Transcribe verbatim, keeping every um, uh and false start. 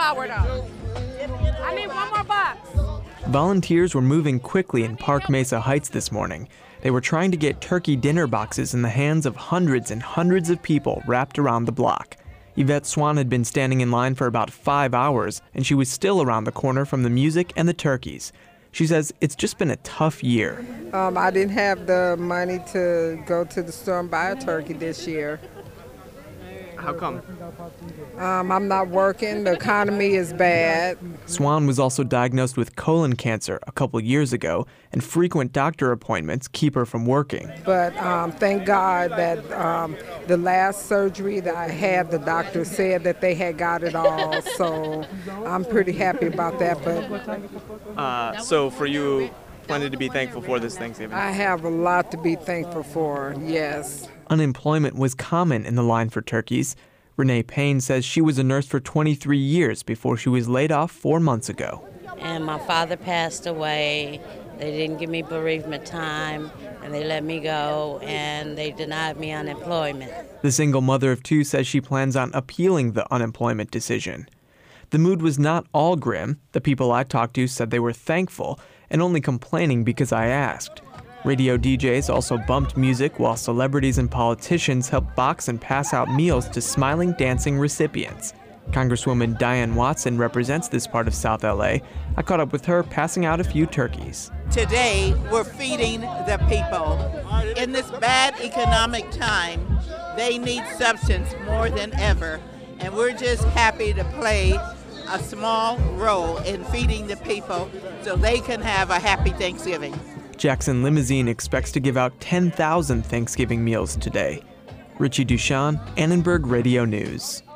flour, though. I need one more box. Volunteers were moving quickly in Park Mesa Heights this morning. They were trying to get turkey dinner boxes in the hands of hundreds and hundreds of people wrapped around the block. Yvette Swan had been standing in line for about five hours, and she was still around the corner from the music and the turkeys. She says it's just been a tough year. Um, I didn't have the money to go to the store and buy a turkey this year. How come? Um, I'm not working. The economy is bad. Swan was also diagnosed with colon cancer a couple years ago, and frequent doctor appointments keep her from working. But um, thank God that um, the last surgery that I had, the doctor said that they had got it all, so I'm pretty happy about that. But uh, so for you, plenty to be thankful for this Thanksgiving? I have a lot to be thankful for, yes. Unemployment was common in the line for turkeys. Renee Payne says she was a nurse for twenty-three years before she was laid off four months ago. And my father passed away. They didn't give me bereavement time, and they let me go, and they denied me unemployment. The single mother of two says she plans on appealing the unemployment decision. The mood was not all grim. The people I talked to said they were thankful and only complaining because I asked. Radio D Js also bumped music while celebrities and politicians helped box and pass out meals to smiling, dancing recipients. Congresswoman Diane Watson represents this part of South L A. I caught up with her passing out a few turkeys. Today, we're feeding the people. In this bad economic time, they need substance more than ever, and we're just happy to play a small role in feeding the people so they can have a happy Thanksgiving. Jackson Limousine expects to give out ten thousand Thanksgiving meals today. Richie Duchan, Annenberg Radio News.